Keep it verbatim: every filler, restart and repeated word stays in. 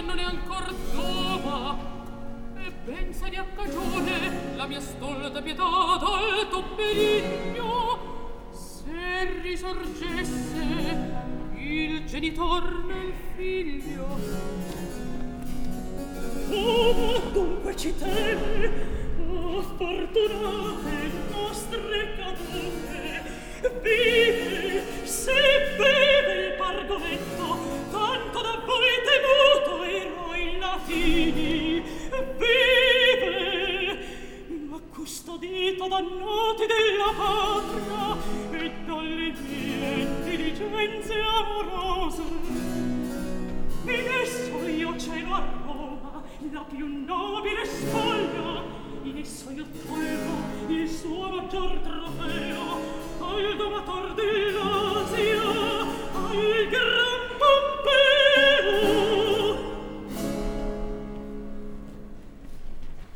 non è ancor giova, e ben se ne ha cagione la mia stolta pietà d'alto perigno, se risorgesse il genitor nel figlio. Oh, dunque ci teme, oh, fortunate nostre cadute, vive, se beve il pargoletto, tanto da voi temuto eroi latini, vive, ma custodito da noti della patria e dalle mie diligenze amorose. In esso io celo a Roma la più nobile spoglia, in esso io tolgo il suo maggior trofeo al domator dell'Asia, al